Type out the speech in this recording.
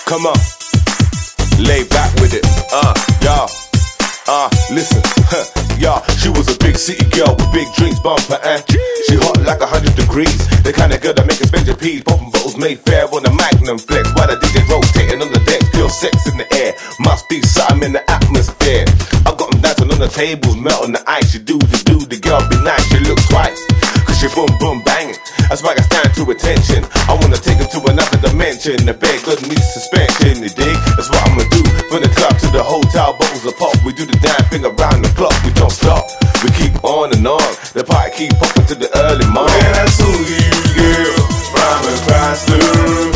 Come on, lay back with it. Y'all, listen. Y'all, she was a big city girl with big drinks, bumper, and she hot like 100 degrees. The kind of girl that make a spend your peas, popping bottles made fair on the Magnum flex. While the DJ rotating on the deck, pure sex in the air. Must be something in the atmosphere. I got them dancing on the tables, melting the ice. She do the girl be nice, she look twice. Cause she boom boom banging. That's why I stand to attention. I wanna take her to another dimension. The bed God needs to